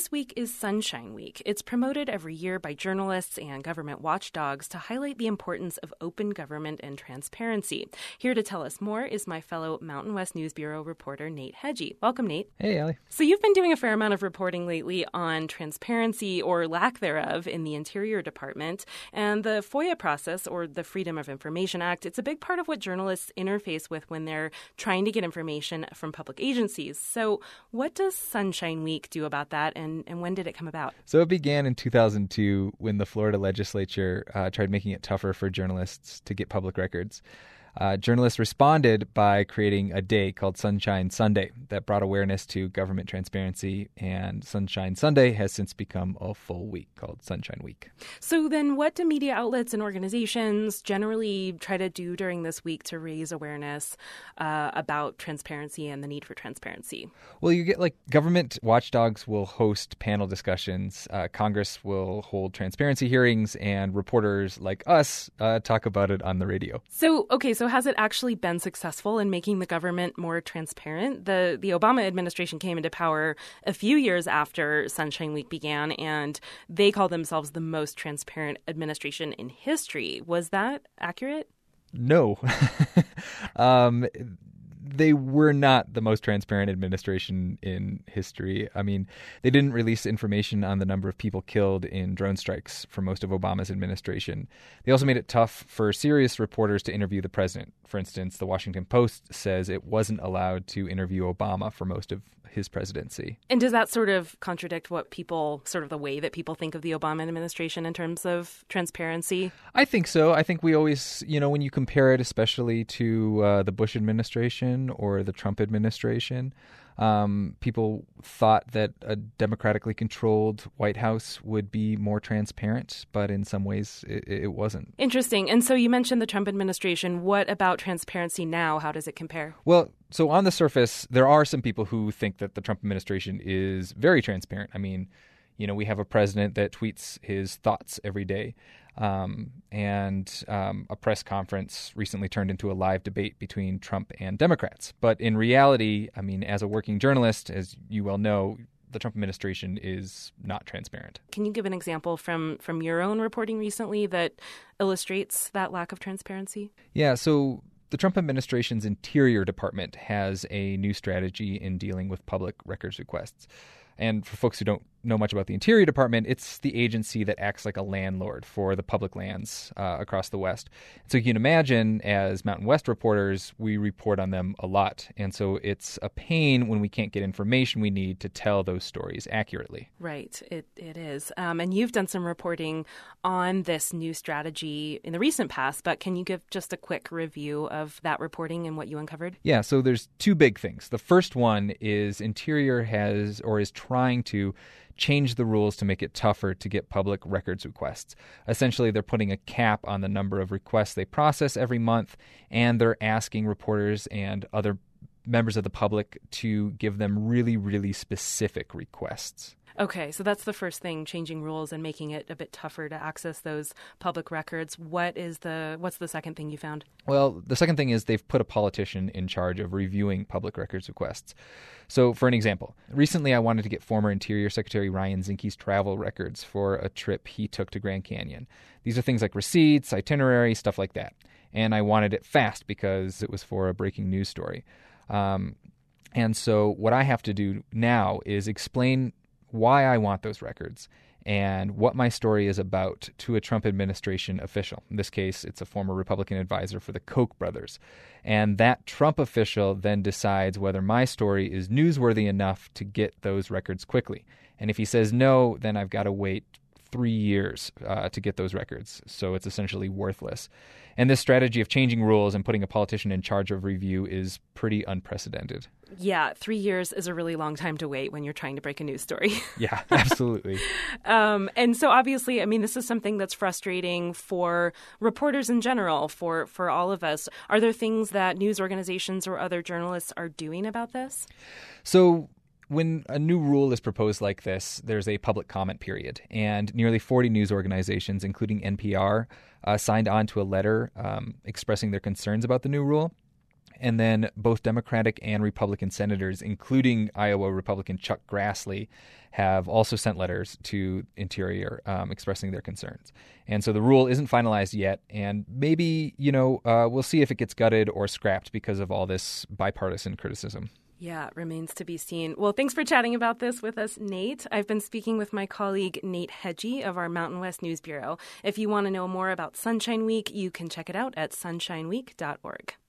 This week is Sunshine Week. It's promoted every year by journalists and government watchdogs to highlight the importance of open government and transparency. Here to tell us more is my fellow Mountain West News Bureau reporter, Nate Hegyi. Welcome, Nate. Hey, Allie. So you've been doing a fair amount of reporting lately on transparency or lack thereof in the Interior Department. And the FOIA process, or the Freedom of Information Act, it's a big part of what journalists interface with when they're trying to get information from public agencies. So what does Sunshine Week do about that, and when did it come about? So it began in 2002 when the Florida legislature tried making it tougher for journalists to get public records. Journalists responded by creating a day called Sunshine Sunday that brought awareness to government transparency, and Sunshine Sunday has since become a full week called Sunshine Week. So then what do media outlets and organizations generally try to do during this week to raise awareness about transparency and the need for transparency? Well, you get government watchdogs will host panel discussions, Congress will hold transparency hearings, and reporters like us talk about it on the radio. So has it actually been successful in making the government more transparent? The Obama administration came into power a few years after Sunshine Week began, and they call themselves the most transparent administration in history. Was that accurate? No. They were not the most transparent administration in history. I mean, they didn't release information on the number of people killed in drone strikes for most of Obama's administration. They also made it tough for serious reporters to interview the president. For instance, the Washington Post says it wasn't allowed to interview Obama for most of his presidency. And does that sort of contradict what the way that people think of the Obama administration in terms of transparency? I think so. I think we always, when you compare it especially to the Bush administration or the Trump administration, people thought that a democratically controlled White House would be more transparent, but in some ways it wasn't. Interesting. And so you mentioned the Trump administration. What about transparency now? How does it compare? Well, so on the surface, there are some people who think that the Trump administration is very transparent. I mean, we have a president that tweets his thoughts every day. And a press conference recently turned into a live debate between Trump and Democrats. But in reality, I mean, as a working journalist, as you well know, the Trump administration is not transparent. Can you give an example from your own reporting recently that illustrates that lack of transparency? Yeah, so the Trump administration's Interior Department has a new strategy in dealing with public records requests. And for folks who don't know much about the Interior Department, it's the agency that acts like a landlord for the public lands across the West. So you can imagine, as Mountain West reporters, we report on them a lot. And so it's a pain when we can't get information we need to tell those stories accurately. Right. It is. And you've done some reporting on this new strategy in the recent past, but can you give just a quick review of that reporting and what you uncovered? Yeah, so there's two big things. The first one is Interior is trying to change the rules to make it tougher to get public records requests. Essentially, they're putting a cap on the number of requests they process every month, and they're asking reporters and other members of the public to give them really, really specific requests. Okay, so that's the first thing, changing rules and making it a bit tougher to access those public records. What's the second thing you found? Well, the second thing is they've put a politician in charge of reviewing public records requests. So, for an example, recently I wanted to get former Interior Secretary Ryan Zinke's travel records for a trip he took to Grand Canyon. These are things like receipts, itinerary, stuff like that. And I wanted it fast because it was for a breaking news story. And so what I have to do now is explain why I want those records and what my story is about to a Trump administration official. In this case, it's a former Republican advisor for the Koch brothers. And that Trump official then decides whether my story is newsworthy enough to get those records quickly. And if he says no, then I've got to wait 3 years to get those records. So it's essentially worthless. And this strategy of changing rules and putting a politician in charge of review is pretty unprecedented. Yeah, 3 years is a really long time to wait when you're trying to break a news story. Yeah, absolutely. And so obviously, I mean, this is something that's frustrating for reporters in general, for all of us. Are there things that news organizations or other journalists are doing about this? So when a new rule is proposed like this, there's a public comment period, and nearly 40 news organizations, including NPR, signed on to a letter expressing their concerns about the new rule. And then both Democratic and Republican senators, including Iowa Republican Chuck Grassley, have also sent letters to Interior expressing their concerns. And so the rule isn't finalized yet, and maybe, we'll see if it gets gutted or scrapped because of all this bipartisan criticism. Yeah, it remains to be seen. Well, thanks for chatting about this with us, Nate. I've been speaking with my colleague Nate Hedgie of our Mountain West News Bureau. If you want to know more about Sunshine Week, you can check it out at sunshineweek.org.